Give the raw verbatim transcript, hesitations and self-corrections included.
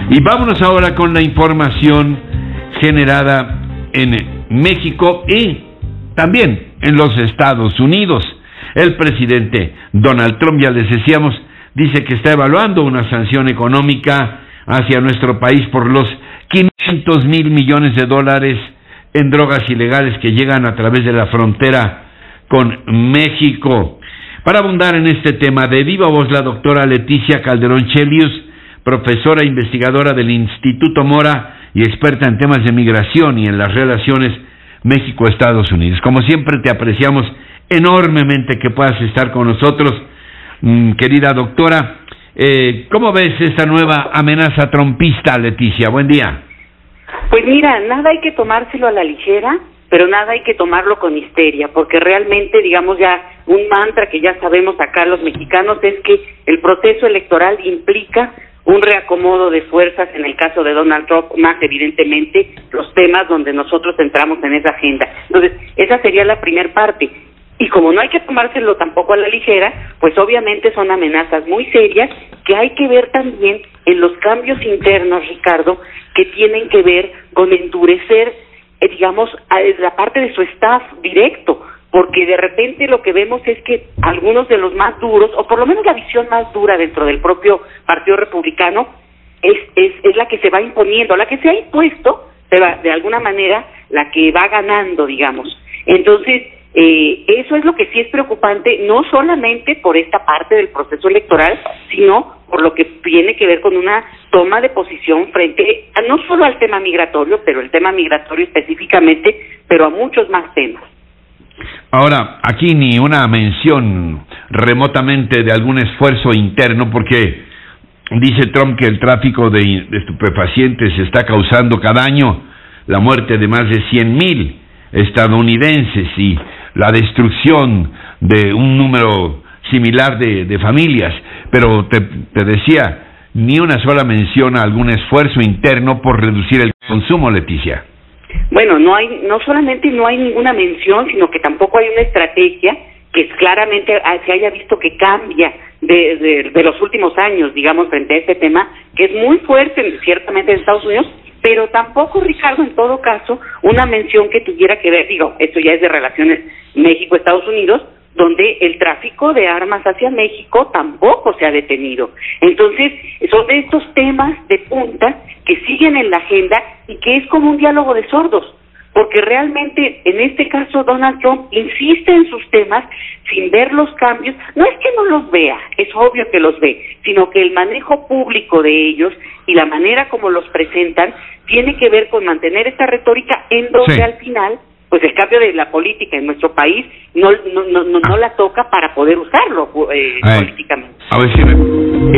Y vámonos ahora con la información generada en México y también en los Estados Unidos. El presidente Donald Trump, ya les decíamos, dice que está evaluando una sanción económica hacia nuestro país por los quinientos mil millones de dólares en drogas ilegales que llegan a través de la frontera con México. Para abundar en este tema, de viva voz la doctora Leticia Calderón Chelius, profesora e investigadora del Instituto Mora y experta en temas de migración y en las relaciones México-Estados Unidos. Como siempre, te apreciamos enormemente que puedas estar con nosotros, mm, querida doctora. Eh, ¿Cómo ves esta nueva amenaza trumpista, Leticia? Buen día. Pues mira, nada hay que tomárselo a la ligera, pero nada hay que tomarlo con histeria, porque realmente, digamos, ya un mantra que ya sabemos acá los mexicanos es que el proceso electoral implica un reacomodo de fuerzas, en el caso de Donald Trump, más evidentemente los temas donde nosotros entramos en esa agenda. Entonces, esa sería la primer parte. Y como no hay que tomárselo tampoco a la ligera, pues obviamente son amenazas muy serias que hay que ver también en los cambios internos, Ricardo, que tienen que ver con endurecer, eh, digamos, a la parte de su staff directo, porque de repente lo que vemos es que algunos de los más duros, o por lo menos la visión más dura dentro del propio Partido Republicano, es, es, es la que se va imponiendo, la que se ha impuesto, se va, de alguna manera, la que va ganando, digamos. Entonces, eh, eso es lo que sí es preocupante, no solamente por esta parte del proceso electoral, sino por lo que tiene que ver con una toma de posición frente a, no solo al tema migratorio, pero el tema migratorio específicamente, pero a muchos más temas. Ahora, aquí ni una mención remotamente de algún esfuerzo interno, porque dice Trump que el tráfico de, de estupefacientes está causando cada año la muerte de más de cien mil estadounidenses y la destrucción de un número similar de, de familias. Pero te, te decía, ni una sola mención a algún esfuerzo interno por reducir el consumo, Leticia. Bueno, no hay, no solamente no hay ninguna mención, sino que tampoco hay una estrategia que claramente se haya visto que cambia de, de, de los últimos años, digamos, frente a este tema, que es muy fuerte, ciertamente, en Estados Unidos, pero tampoco, Ricardo, en todo caso, una mención que tuviera que ver, digo, esto ya es de relaciones México-Estados Unidos, donde el tráfico de armas hacia México tampoco se ha detenido. Entonces, son de estos temas de punta que siguen en la agenda y que es como un diálogo de sordos, porque realmente, en este caso, Donald Trump insiste en sus temas sin ver los cambios. No es que no los vea, es obvio que los ve, sino que el manejo público de ellos y la manera como los presentan tiene que ver con mantener esta retórica en donde sí, al final, pues el cambio de la política en nuestro país no no no no, no la toca para poder usarlo eh, a políticamente. A ver si me...